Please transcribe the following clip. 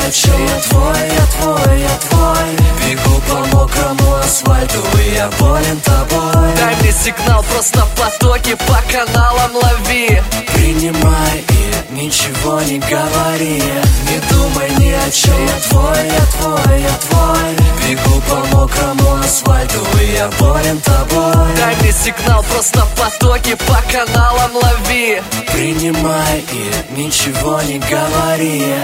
о чем. Я твой, я твой, я твой. Бегу по мокрому асфальту, и я болен тобой. Дай мне сигнал, просто потоки по каналам лови. Принимай и ничего не говори. Не думай ни о чем. Я твой, я твой, я твой. Бегу по мокрому асфальту, и я болен тобой. Дай мне сигнал, просто потоки по каналам лови. Принимай и ничего не говори.